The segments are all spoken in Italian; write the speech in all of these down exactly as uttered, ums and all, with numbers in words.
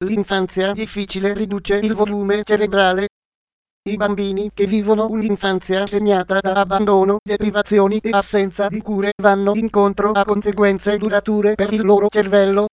L'infanzia difficile riduce il volume cerebrale. I bambini che vivono un'infanzia segnata da abbandono, deprivazioni e assenza di cure vanno incontro a conseguenze durature per il loro cervello.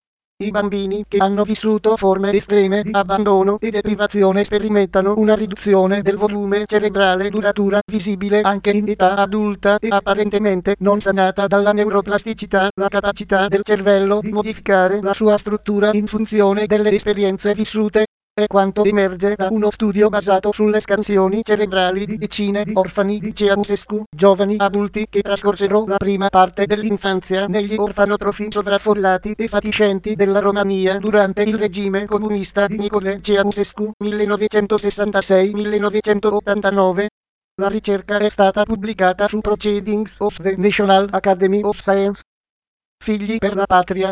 I bambini che hanno vissuto forme estreme di abbandono e deprivazione sperimentano una riduzione del volume cerebrale duratura visibile anche in età adulta e apparentemente non sanata dalla neuroplasticità, la capacità del cervello di modificare la sua struttura in funzione delle esperienze vissute. È quanto emerge da uno studio basato sulle scansioni cerebrali di decine di orfani di Ceausescu, giovani adulti che trascorsero la prima parte dell'infanzia negli orfanotrofi sovraffollati e fatiscenti della Romania durante il regime comunista di Nicolae Ceausescu millenovecentosessantasei millenovecentottantanove. La ricerca è stata pubblicata su Proceedings of the National Academy of Science. Figli per la patria.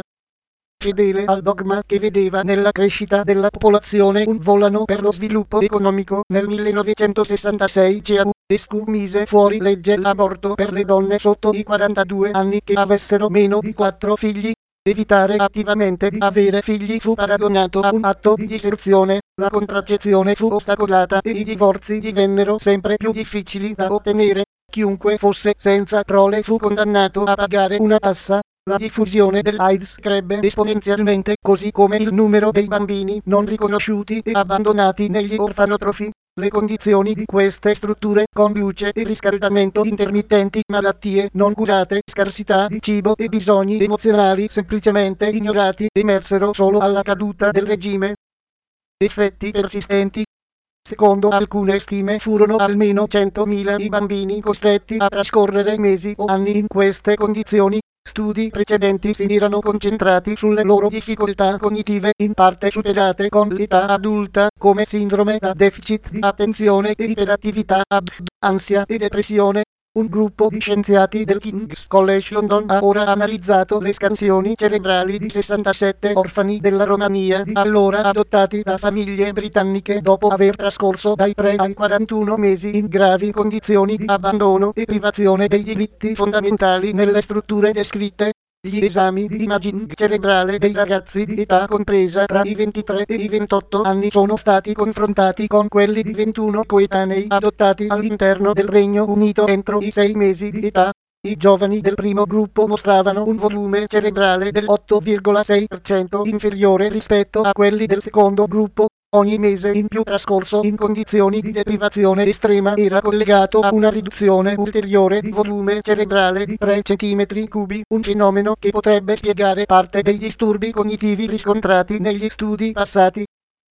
Fedele al dogma che vedeva nella crescita della popolazione un volano per lo sviluppo economico, nel millenovecentosessantasei Ceausescu mise fuori legge l'aborto per le donne sotto i quarantadue anni che avessero meno di quattro figli. Evitare attivamente di avere figli fu paragonato a un atto di diserzione, la contraccezione fu ostacolata e i divorzi divennero sempre più difficili da ottenere. Chiunque fosse senza prole fu condannato a pagare una tassa. La diffusione dell'AIDS crebbe esponenzialmente, così come il numero dei bambini non riconosciuti e abbandonati negli orfanotrofi. Le condizioni di queste strutture, con luce e riscaldamento intermittenti, malattie non curate, scarsità di cibo e bisogni emozionali semplicemente ignorati, emersero solo alla caduta del regime. Effetti persistenti. Secondo alcune stime furono almeno centomila i bambini costretti a trascorrere mesi o anni in queste condizioni. Studi precedenti si erano concentrati sulle loro difficoltà cognitive, in parte superate con l'età adulta, come sindrome da deficit di attenzione e iperattività, A D D, ansia e depressione. Un gruppo di scienziati del King's College London ha ora analizzato le scansioni cerebrali di sessantasette orfani della Romania di allora adottati da famiglie britanniche dopo aver trascorso dai tre ai quarantuno mesi in gravi condizioni di abbandono e privazione dei diritti fondamentali nelle strutture descritte. Gli esami di imaging cerebrale dei ragazzi di età compresa tra i ventitré e i ventotto anni sono stati confrontati con quelli di ventuno coetanei adottati all'interno del Regno Unito entro i sei mesi di età. I giovani del primo gruppo mostravano un volume cerebrale del otto virgola sei per cento inferiore rispetto a quelli del secondo gruppo. Ogni mese in più trascorso in condizioni di deprivazione estrema era collegato a una riduzione ulteriore di volume cerebrale di tre centimetri cubi, un fenomeno che potrebbe spiegare parte dei disturbi cognitivi riscontrati negli studi passati.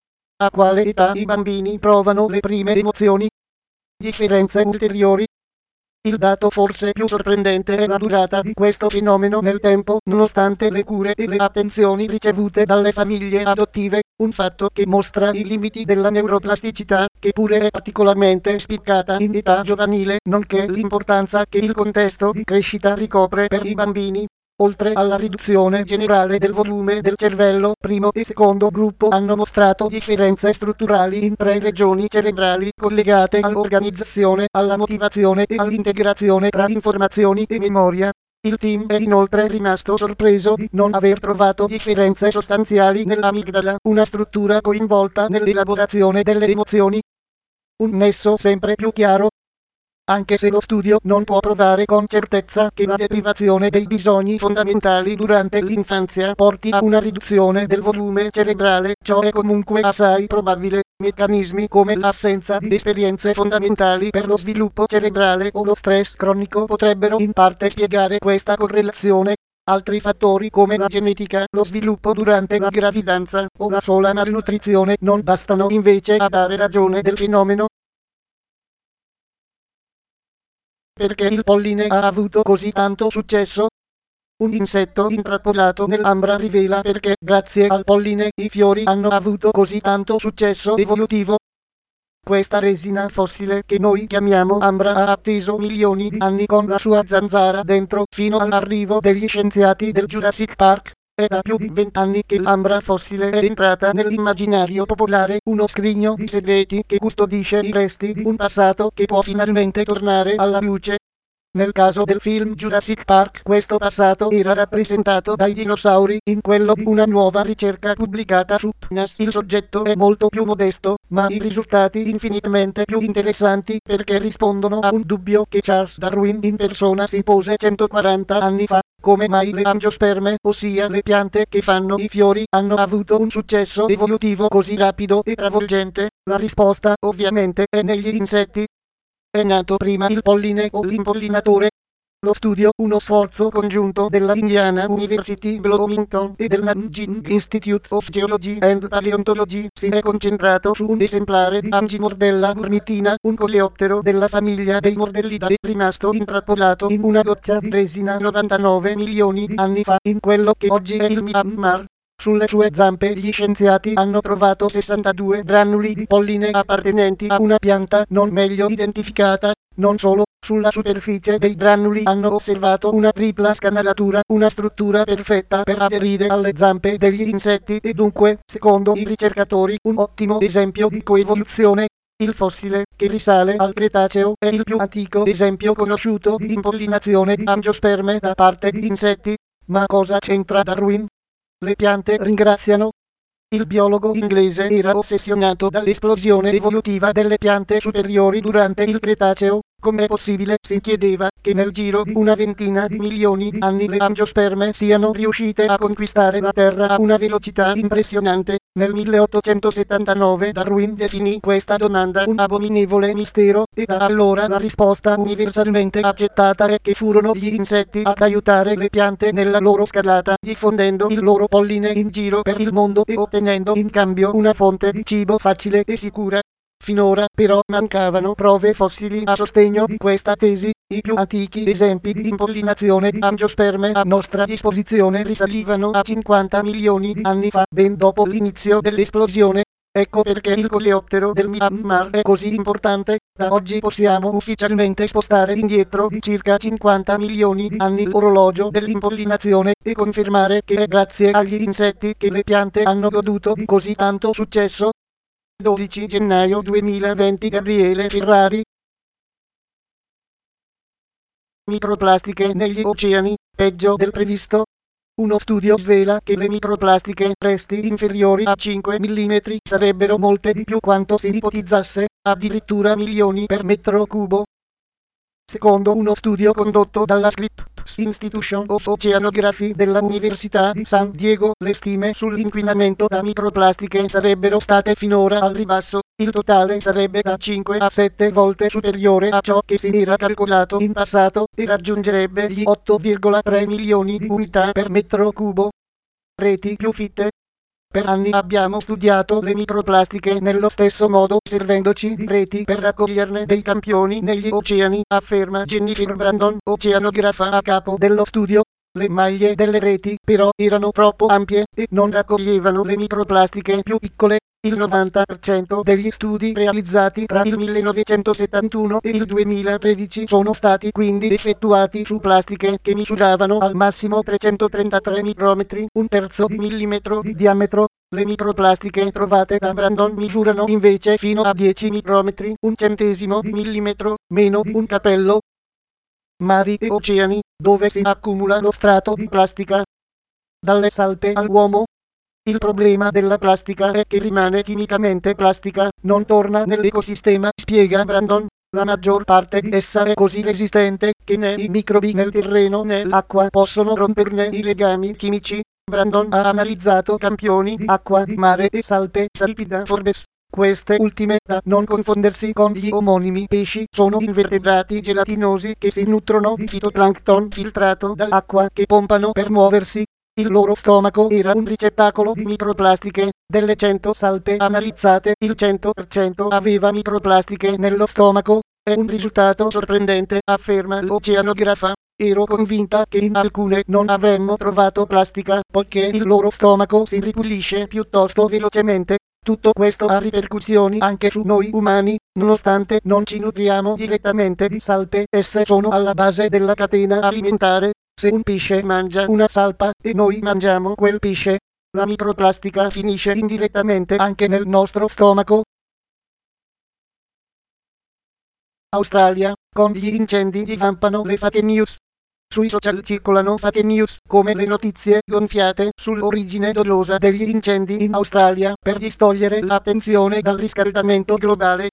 A quale età i bambini provano le prime emozioni? Differenze ulteriori. Il dato forse più sorprendente è la durata di questo fenomeno nel tempo, nonostante le cure e le attenzioni ricevute dalle famiglie adottive, un fatto che mostra i limiti della neuroplasticità, che pure è particolarmente spiccata in età giovanile, nonché l'importanza che il contesto di crescita ricopre per i bambini. Oltre alla riduzione generale del volume del cervello, primo e secondo gruppo hanno mostrato differenze strutturali in tre regioni cerebrali collegate all'organizzazione, alla motivazione e all'integrazione tra informazioni e memoria. Il team è inoltre rimasto sorpreso di non aver trovato differenze sostanziali nell'amigdala, una struttura coinvolta nell'elaborazione delle emozioni. Un nesso sempre più chiaro. Anche se lo studio non può provare con certezza che la deprivazione dei bisogni fondamentali durante l'infanzia porti a una riduzione del volume cerebrale, ciò è comunque assai probabile. Meccanismi come l'assenza di esperienze fondamentali per lo sviluppo cerebrale o lo stress cronico potrebbero in parte spiegare questa correlazione. Altri fattori come la genetica, lo sviluppo durante la gravidanza o la sola malnutrizione non bastano invece a dare ragione del fenomeno. Perché il polline ha avuto così tanto successo? Un insetto intrappolato nell'ambra rivela perché, grazie al polline, i fiori hanno avuto così tanto successo evolutivo. Questa resina fossile che noi chiamiamo ambra ha atteso milioni di anni con la sua zanzara dentro fino all'arrivo degli scienziati del Jurassic Park. È da più di vent'anni che l'ambra fossile è entrata nell'immaginario popolare, uno scrigno di segreti che custodisce i resti di un passato che può finalmente tornare alla luce. Nel caso del film Jurassic Park, questo passato era rappresentato dai dinosauri, in quello di una nuova ricerca pubblicata su P N A S il soggetto è molto più modesto, ma i risultati infinitamente più interessanti perché rispondono a un dubbio che Charles Darwin in persona si pose centoquaranta anni fa. Come mai le angiosperme, ossia le piante che fanno i fiori, hanno avuto un successo evolutivo così rapido e travolgente? La risposta, ovviamente, è negli insetti. È nato prima il polline o l'impollinatore? Lo studio, uno sforzo congiunto della Indiana University Bloomington e del Nanjing Institute of Geology and Paleontology, si è concentrato su un esemplare di Angimordella gurmitina, un coleottero della famiglia dei Mordellidae, rimasto intrappolato in una goccia di resina novantanove milioni di anni fa, in quello che oggi è il Myanmar. Sulle sue zampe gli scienziati hanno trovato sessantadue granuli di polline appartenenti a una pianta non meglio identificata. Non solo, sulla superficie dei granuli hanno osservato una tripla scanalatura, una struttura perfetta per aderire alle zampe degli insetti e dunque, secondo i ricercatori, un ottimo esempio di coevoluzione. Il fossile, che risale al Cretaceo, è il più antico esempio conosciuto di impollinazione di angiosperme da parte di insetti. Ma cosa c'entra Darwin? Le piante ringraziano. Il biologo inglese era ossessionato dall'esplosione evolutiva delle piante superiori durante il Cretaceo. Com'è possibile, si chiedeva, che nel giro di una ventina di milioni di anni le angiosperme siano riuscite a conquistare la Terra a una velocità impressionante? Nel milleottocentosettantanove Darwin definì questa domanda un abominevole mistero, e da allora la risposta universalmente accettata è che furono gli insetti ad aiutare le piante nella loro scalata, diffondendo il loro polline in giro per il mondo e ottenendo in cambio una fonte di cibo facile e sicura. Finora, però, mancavano prove fossili a sostegno di questa tesi. I più antichi esempi di impollinazione di angiosperme a nostra disposizione risalivano a cinquanta milioni di anni fa, ben dopo l'inizio dell'esplosione. Ecco perché il coleottero del Myanmar è così importante. Da oggi possiamo ufficialmente spostare indietro di circa cinquanta milioni di anni l'orologio dell'impollinazione e confermare che è grazie agli insetti che le piante hanno goduto di così tanto successo. dodici gennaio duemilaventi Gabriele Ferrari. Microplastiche negli oceani, peggio del previsto. Uno studio svela che le microplastiche resti inferiori a cinque millimetri sarebbero molte di più quanto si ipotizzasse, addirittura milioni per metro cubo. Secondo uno studio condotto dalla Scripps Institution of Oceanography della Università di San Diego, le stime sull'inquinamento da microplastiche sarebbero state finora al ribasso. Il totale sarebbe da cinque a sette volte superiore a ciò che si era calcolato in passato e raggiungerebbe gli otto virgola tre milioni di unità per metro cubo. Reti più fitte. Per anni abbiamo studiato le microplastiche nello stesso modo, servendoci di reti per raccoglierne dei campioni negli oceani, afferma Jennifer Brandon, oceanografa a capo dello studio. Le maglie delle reti, però, erano troppo ampie e non raccoglievano le microplastiche più piccole. Il novanta per cento degli studi realizzati tra il millenovecentosettantuno e il duemilatredici sono stati quindi effettuati su plastiche che misuravano al massimo trecentotrentatré micrometri, un terzo di millimetro di diametro. Le microplastiche trovate da Brandon misurano invece fino a dieci micrometri, un centesimo di millimetro, meno di un capello. Mari e oceani, dove si accumula lo strato di plastica. Dalle salpe all'uomo. Il problema della plastica è che rimane chimicamente plastica, non torna nell'ecosistema, spiega Brandon. La maggior parte di essa è così resistente che né i microbi nel terreno né l'acqua possono romperne i legami chimici. Brandon ha analizzato campioni di acqua di mare e salpe Salpida forbes. Queste ultime, da non confondersi con gli omonimi pesci, sono invertebrati gelatinosi che si nutrono di fitoplancton filtrato dall'acqua che pompano per muoversi. Il loro stomaco era un ricettacolo di microplastiche. Delle cento salpe analizzate, il cento per cento aveva microplastiche nello stomaco. È un risultato sorprendente, afferma l'oceanografa. Ero convinta che in alcune non avremmo trovato plastica, poiché il loro stomaco si ripulisce piuttosto velocemente. Tutto questo ha ripercussioni anche su noi umani, nonostante non ci nutriamo direttamente di salpe, esse sono alla base della catena alimentare. Se un pesce mangia una salpa e noi mangiamo quel pesce, la microplastica finisce indirettamente anche nel nostro stomaco. Australia, con gli incendi divampano le fake news. Sui social circolano fake news, come le notizie gonfiate sull'origine dolosa degli incendi in Australia, per distogliere l'attenzione dal riscaldamento globale.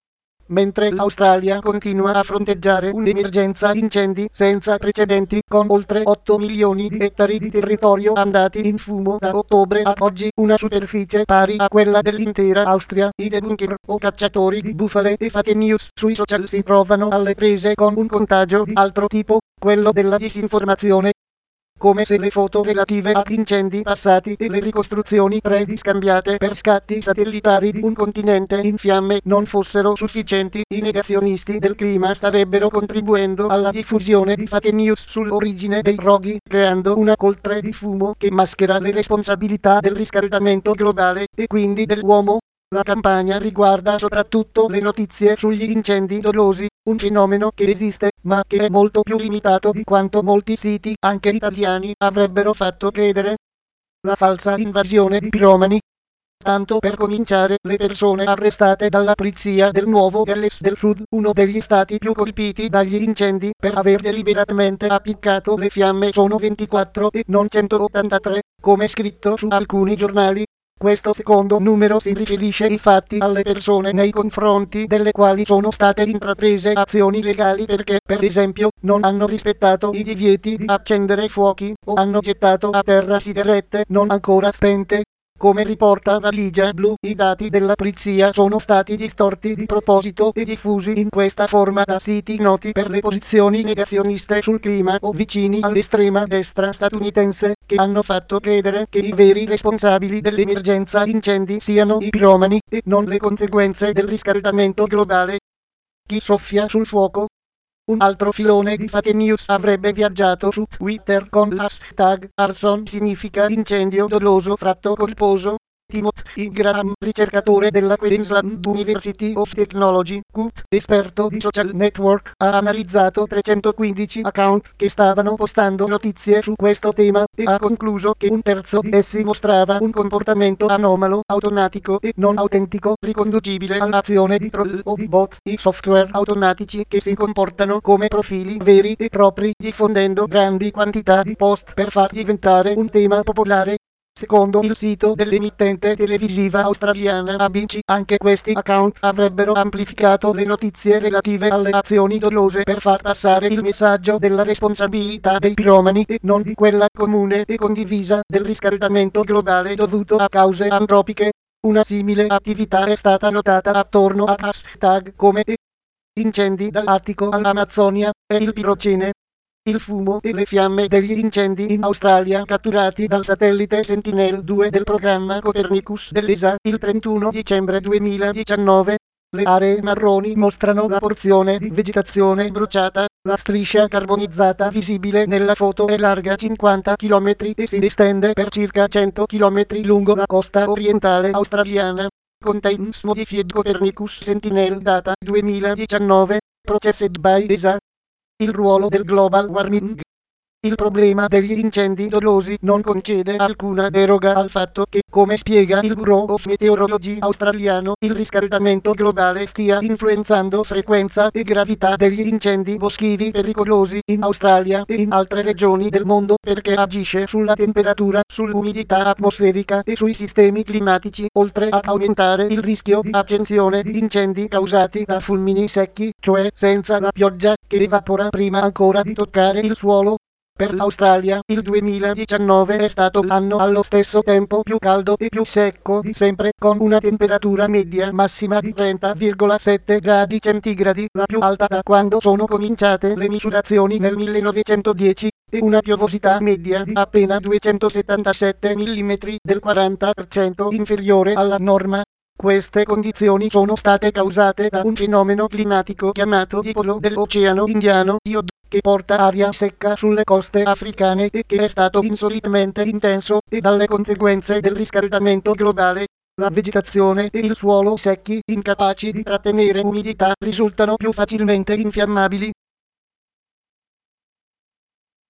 Mentre l'Australia continua a fronteggiare un'emergenza incendi senza precedenti, con oltre otto milioni di ettari di territorio andati in fumo da ottobre a oggi, una superficie pari a quella dell'intera Austria, i debunker o cacciatori di bufale e fake news sui social si trovano alle prese con un contagio di altro tipo, quello della disinformazione. Come se le foto relative ad incendi passati e le ricostruzioni tre D scambiate per scatti satellitari di un continente in fiamme non fossero sufficienti, i negazionisti del clima starebbero contribuendo alla diffusione di fake news sull'origine dei roghi, creando una coltre di fumo che maschera le responsabilità del riscaldamento globale, e quindi dell'uomo. La campagna riguarda soprattutto le notizie sugli incendi dolosi, un fenomeno che esiste, ma che è molto più limitato di quanto molti siti, anche italiani, avrebbero fatto credere. La falsa invasione di piromani. Tanto per cominciare, le persone arrestate dalla polizia del Nuovo Galles del Sud, uno degli stati più colpiti dagli incendi, per aver deliberatamente appiccato le fiamme sono ventiquattro e non centottantatré, come scritto su alcuni giornali. Questo secondo numero si riferisce infatti alle persone nei confronti delle quali sono state intraprese azioni legali perché, per esempio, non hanno rispettato i divieti di accendere fuochi, o hanno gettato a terra sigarette non ancora spente. Come riporta Valigia Blu, i dati della polizia sono stati distorti di proposito e diffusi in questa forma da siti noti per le posizioni negazioniste sul clima o vicini all'estrema destra statunitense, che hanno fatto credere che i veri responsabili dell'emergenza incendi siano i piromani, e non le conseguenze del riscaldamento globale. Chi soffia sul fuoco? Un altro filone di fake news avrebbe viaggiato su Twitter con l'hashtag Arson significa incendio doloso fratto colposo. Timothy Graham, ricercatore della Queensland University of Technology, Q U P, esperto di social network, ha analizzato trecentoquindici account che stavano postando notizie su questo tema, e ha concluso che un terzo di essi mostrava un comportamento anomalo, automatico e non autentico, riconducibile all'azione di troll o di bot, i software automatici che si comportano come profili veri e propri, diffondendo grandi quantità di post per far diventare un tema popolare. Secondo il sito dell'emittente televisiva australiana A B C, anche questi account avrebbero amplificato le notizie relative alle azioni dolose per far passare il messaggio della responsabilità dei piromani, e non di quella comune e condivisa del riscaldamento globale dovuto a cause antropiche. Una simile attività è stata notata attorno a hashtag come e incendi dall'Artico all'Amazzonia e il pirocene. Il fumo e le fiamme degli incendi in Australia catturati dal satellite Sentinel due del programma Copernicus dell'E S A il trentuno dicembre duemiladiciannove. Le aree marroni mostrano la porzione di vegetazione bruciata, la striscia carbonizzata visibile nella foto è larga cinquanta chilometri e si estende per circa cento chilometri lungo la costa orientale australiana. Contains modified Copernicus Sentinel data duemiladiciannove, processed by E S A. Il ruolo del global warming. Il problema degli incendi dolosi non concede alcuna deroga al fatto che, come spiega il Bureau of Meteorology australiano, il riscaldamento globale stia influenzando frequenza e gravità degli incendi boschivi pericolosi in Australia e in altre regioni del mondo, perché agisce sulla temperatura, sull'umidità atmosferica e sui sistemi climatici, oltre ad aumentare il rischio di accensione di incendi causati da fulmini secchi, cioè senza la pioggia, che evapora prima ancora di toccare il suolo. Per l'Australia, il duemiladiciannove è stato l'anno allo stesso tempo più caldo e più secco di sempre, con una temperatura media massima di trenta virgola sette gradi centigradi, la più alta da quando sono cominciate le misurazioni nel millenovecentodieci, e una piovosità media di appena duecentosettantasette millimetri, del quaranta per cento inferiore alla norma. Queste condizioni sono state causate da un fenomeno climatico chiamato dipolo dell'Oceano Indiano, D O D, che porta aria secca sulle coste africane e che è stato insolitamente intenso, e dalle conseguenze del riscaldamento globale. La vegetazione e il suolo secchi, incapaci di trattenere umidità, risultano più facilmente infiammabili.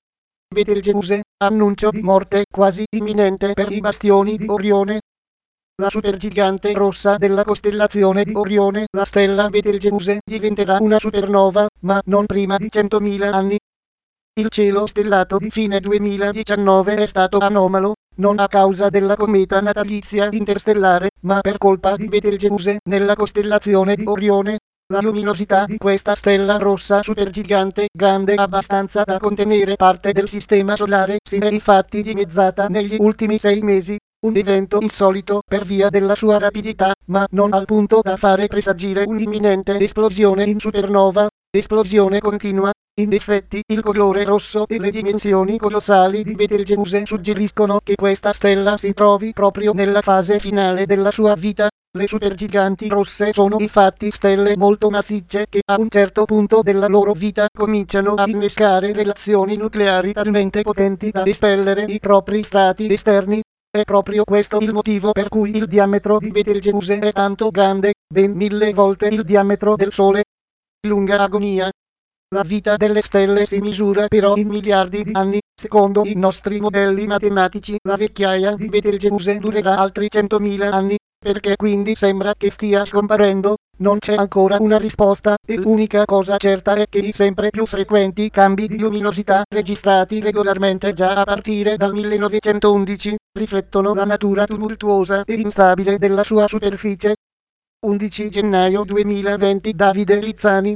Betelgeuse, annuncio di morte quasi imminente per i bastioni di Orione. La supergigante rossa della costellazione di Orione, la stella Betelgeuse, diventerà una supernova, ma non prima di centomila anni. Il cielo stellato di fine duemiladiciannove è stato anomalo, non a causa della cometa natalizia interstellare, ma per colpa di Betelgeuse nella costellazione di Orione. La luminosità di questa stella rossa supergigante, grande abbastanza da contenere parte del sistema solare, si è infatti dimezzata negli ultimi sei mesi. Un evento insolito per via della sua rapidità, ma non al punto da fare presagire un'imminente esplosione in supernova. Esplosione continua. In effetti, il colore rosso e le dimensioni colossali di Betelgeuse suggeriscono che questa stella si trovi proprio nella fase finale della sua vita. Le supergiganti rosse sono infatti stelle molto massicce che a un certo punto della loro vita cominciano a innescare relazioni nucleari talmente potenti da espellere i propri strati esterni. È proprio questo il motivo per cui il diametro di Betelgeuse è tanto grande, ben mille volte il diametro del Sole. Lunga agonia. La vita delle stelle si misura però in miliardi di anni. Secondo i nostri modelli matematici, la vecchiaia di Betelgeuse durerà altri centomila anni. Perché quindi sembra che stia scomparendo? Non c'è ancora una risposta, e l'unica cosa certa è che i sempre più frequenti cambi di luminosità, registrati regolarmente già a partire dal millenovecentoundici, riflettono la natura tumultuosa e instabile della sua superficie. undici gennaio duemilaventi. Davide Rizzani.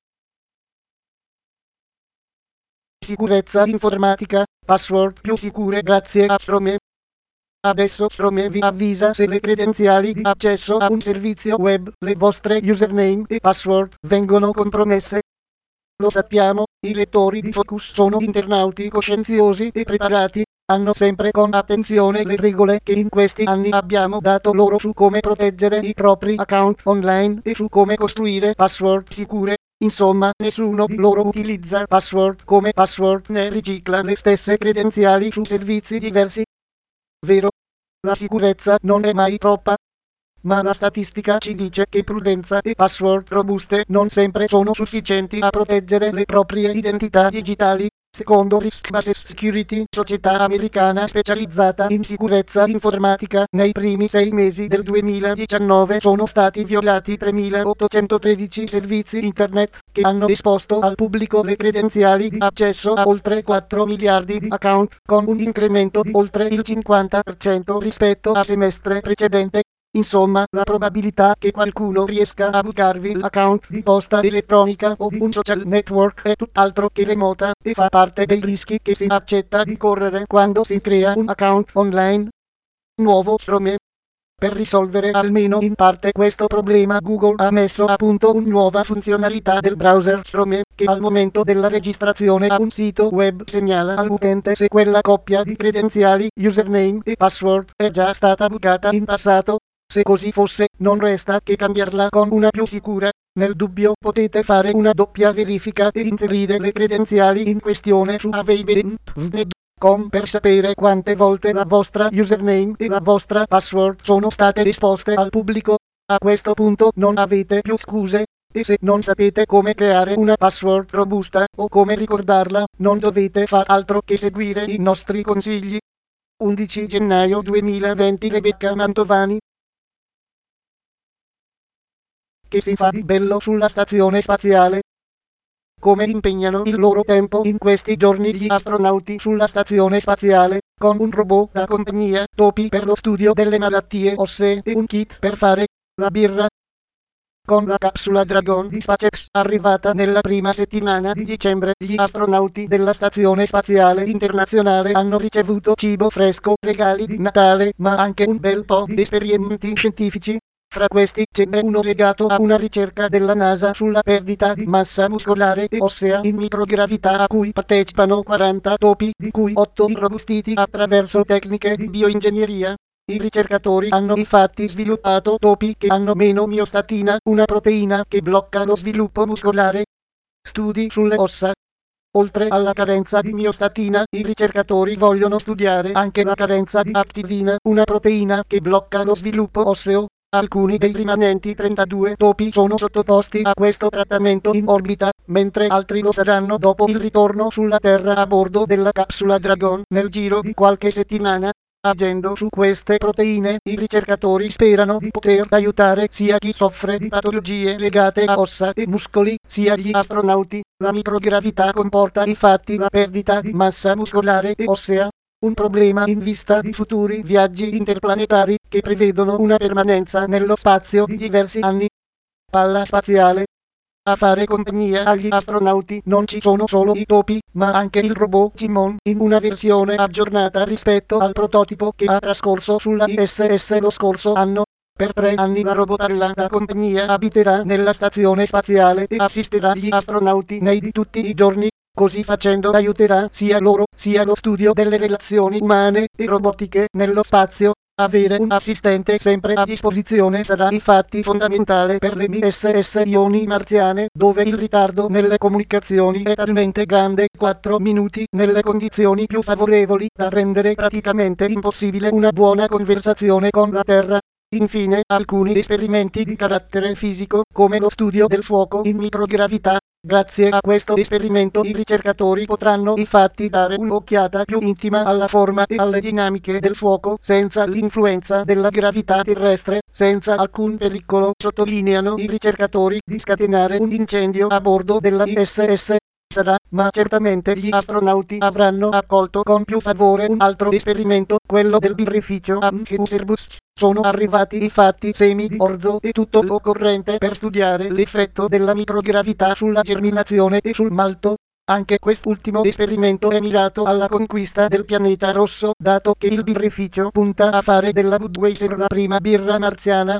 Sicurezza informatica, password più sicure grazie a Strome. Adesso Strome vi avvisa se le credenziali di accesso a un servizio web, le vostre username e password, vengono compromesse. Lo sappiamo, i lettori di Focus sono internauti coscienziosi e preparati, hanno sempre con attenzione le regole che in questi anni abbiamo dato loro su come proteggere i propri account online e su come costruire password sicure. Insomma, nessuno di loro utilizza password come password né ricicla le stesse credenziali su servizi diversi. Vero? La sicurezza non è mai troppa. Ma la statistica ci dice che prudenza e password robuste non sempre sono sufficienti a proteggere le proprie identità digitali. Secondo Risk Based Security, società americana specializzata in sicurezza informatica, nei primi sei mesi del duemiladiciannove sono stati violati tremilaottocentotredici servizi internet, che hanno esposto al pubblico le credenziali di accesso a oltre quattro miliardi di account, con un incremento di oltre il cinquanta per cento rispetto a semestre precedente. Insomma, la probabilità che qualcuno riesca a bucarvi l'account di posta elettronica o di un social network è tutt'altro che remota, e fa parte dei rischi che si accetta di correre quando si crea un account online. Nuovo Strome. Per risolvere almeno in parte questo problema, Google ha messo a punto una nuova funzionalità del browser Chrome, che al momento della registrazione a un sito web segnala all'utente se quella coppia di credenziali, username e password è già stata bucata in passato. Se così fosse, non resta che cambiarla con una più sicura. Nel dubbio potete fare una doppia verifica e inserire le credenziali in questione su aveibe punto com per sapere quante volte la vostra username e la vostra password sono state esposte al pubblico. A questo punto non avete più scuse, e se non sapete come creare una password robusta o come ricordarla, non dovete far altro che seguire i nostri consigli. undici gennaio duemilaventi. Rebecca Mantovani. Che si fa di bello sulla stazione spaziale? Come impegnano il loro tempo in questi giorni gli astronauti sulla stazione spaziale, con un robot da compagnia, topi per lo studio delle malattie ossee e un kit per fare la birra. Con la capsula Dragon di SpaceX arrivata nella prima settimana di dicembre, gli astronauti della Stazione Spaziale Internazionale hanno ricevuto cibo fresco, regali di Natale, ma anche un bel po' di esperimenti scientifici. Fra questi ce n'è uno legato a una ricerca della NASA sulla perdita di massa muscolare e ossea in microgravità a cui partecipano quaranta topi, di cui otto irrobustiti attraverso tecniche di bioingegneria. I ricercatori hanno infatti sviluppato topi che hanno meno miostatina, una proteina che blocca lo sviluppo muscolare. Studi sulle ossa. Oltre alla carenza di miostatina, i ricercatori vogliono studiare anche la carenza di activina, una proteina che blocca lo sviluppo osseo. Alcuni dei rimanenti trentadue topi sono sottoposti a questo trattamento in orbita, mentre altri lo saranno dopo il ritorno sulla Terra a bordo della capsula Dragon nel giro di qualche settimana. Agendo su queste proteine, i ricercatori sperano di poter aiutare sia chi soffre di patologie legate a ossa e muscoli, sia gli astronauti. La microgravità comporta infatti la perdita di massa muscolare e ossea, un problema in vista di futuri viaggi interplanetari che prevedono una permanenza nello spazio di diversi anni. Palla spaziale. A fare compagnia agli astronauti non ci sono solo i topi, ma anche il robot Cimon in una versione aggiornata rispetto al prototipo che ha trascorso sulla I S S lo scorso anno. Per tre anni la robotalla da compagnia abiterà nella stazione spaziale e assisterà gli astronauti nei di tutti i giorni. Così facendo aiuterà sia loro sia lo studio delle relazioni umane e robotiche nello spazio. Avere un assistente sempre a disposizione sarà infatti fondamentale per le M S S ioni marziane, dove il ritardo nelle comunicazioni è talmente grande, quattro minuti, nelle condizioni più favorevoli, da rendere praticamente impossibile una buona conversazione con la Terra. Infine, alcuni esperimenti di carattere fisico, come lo studio del fuoco in microgravità. Grazie a questo esperimento i ricercatori potranno infatti dare un'occhiata più intima alla forma e alle dinamiche del fuoco senza l'influenza della gravità terrestre, senza alcun pericolo, sottolineano i ricercatori, di scatenare un incendio a bordo della I S S. Sarà, ma certamente gli astronauti avranno accolto con più favore un altro esperimento, quello del birrificio Anche-Userbus. Sono arrivati infatti semi di orzo e tutto l'occorrente per studiare l'effetto della microgravità sulla germinazione e sul malto. Anche quest'ultimo esperimento è mirato alla conquista del pianeta rosso, dato che il birrificio punta a fare della Budweiser la prima birra marziana.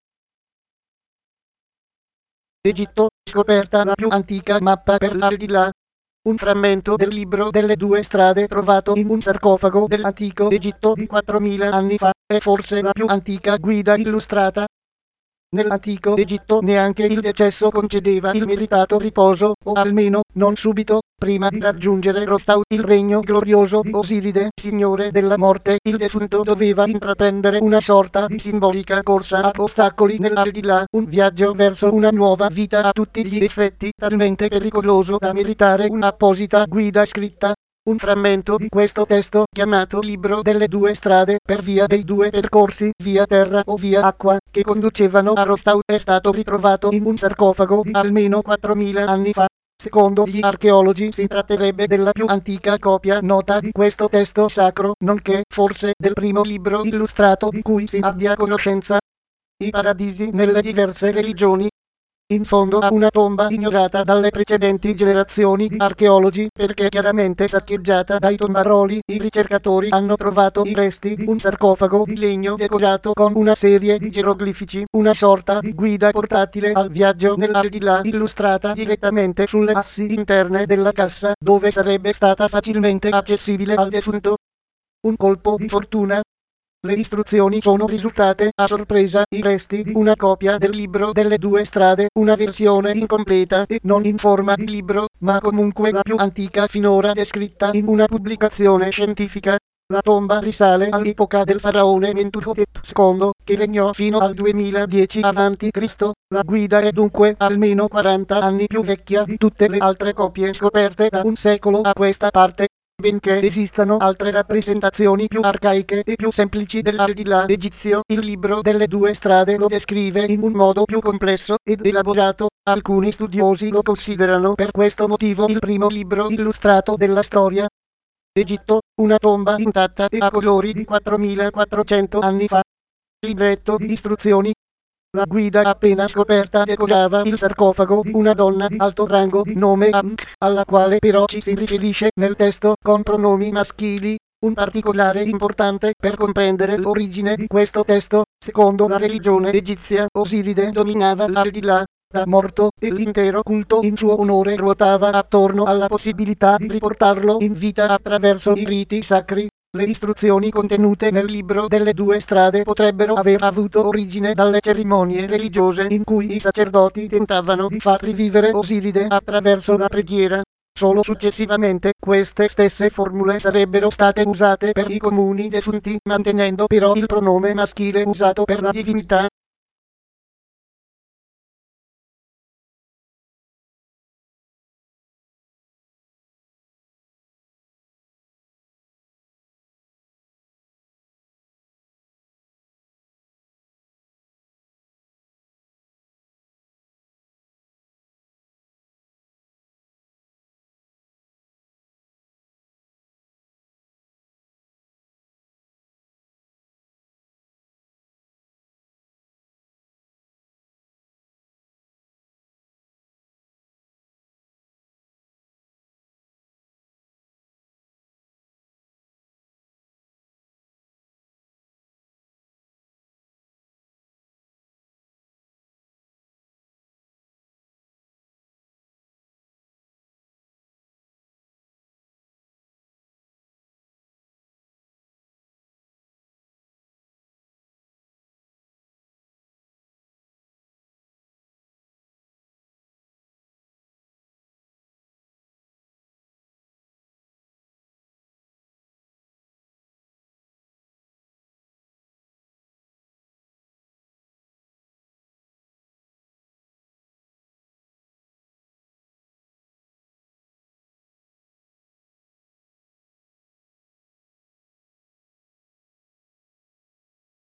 Egitto, scoperta la più antica mappa per l'aldilà. Un frammento del libro delle due strade trovato in un sarcofago dell'antico Egitto di quattromila anni fa è forse la più antica guida illustrata. Nell'antico Egitto neanche il decesso concedeva il meritato riposo, o almeno non subito. Prima di raggiungere Rostau, il regno glorioso di Osiride, signore della morte, il defunto doveva intraprendere una sorta di simbolica corsa a ostacoli nell'aldilà, un viaggio verso una nuova vita a tutti gli effetti, talmente pericoloso da meritare un'apposita guida scritta. Un frammento di questo testo, chiamato Libro delle due strade, per via dei due percorsi, via terra o via acqua, che conducevano a Rostau, è stato ritrovato in un sarcofago di almeno quattromila anni fa. Secondo gli archeologi si tratterebbe della più antica copia nota di questo testo sacro, nonché, forse, del primo libro illustrato di cui si abbia conoscenza. I paradisi nelle diverse religioni. In fondo a una tomba ignorata dalle precedenti generazioni di archeologi, perché chiaramente saccheggiata dai tombaroli, i ricercatori hanno trovato i resti di un sarcofago di legno decorato con una serie di geroglifici, una sorta di guida portatile al viaggio nell'aldilà illustrata direttamente sulle assi interne della cassa, dove sarebbe stata facilmente accessibile al defunto. Un colpo di fortuna. Le istruzioni sono risultate, a sorpresa, i resti di una copia del libro delle due strade, una versione incompleta e non in forma di libro, ma comunque la più antica finora descritta in una pubblicazione scientifica. La tomba risale all'epoca del faraone Mentuhotep secondo, che regnò fino al duemiladieci avanti Cristo La guida è dunque almeno quaranta anni più vecchia di tutte le altre copie scoperte da un secolo a questa parte. Benché esistano altre rappresentazioni più arcaiche e più semplici dell'aldilà egizio, il libro delle due strade lo descrive in un modo più complesso ed elaborato. Alcuni studiosi lo considerano per questo motivo il primo libro illustrato della storia. Egitto, una tomba intatta e a colori di quattromilaquattrocento anni fa. Libretto di istruzioni. La guida appena scoperta decorava il sarcofago di una donna di alto rango di nome Ankh, alla quale però ci si riferisce nel testo con pronomi maschili. Un particolare importante per comprendere l'origine di questo testo: secondo la religione egizia, Osiride dominava l'aldilà da morto e l'intero culto in suo onore ruotava attorno alla possibilità di riportarlo in vita attraverso i riti sacri. Le istruzioni contenute nel libro delle due strade potrebbero aver avuto origine dalle cerimonie religiose in cui i sacerdoti tentavano di far rivivere Osiride attraverso la preghiera. Solo successivamente queste stesse formule sarebbero state usate per i comuni defunti, mantenendo però il pronome maschile usato per la divinità.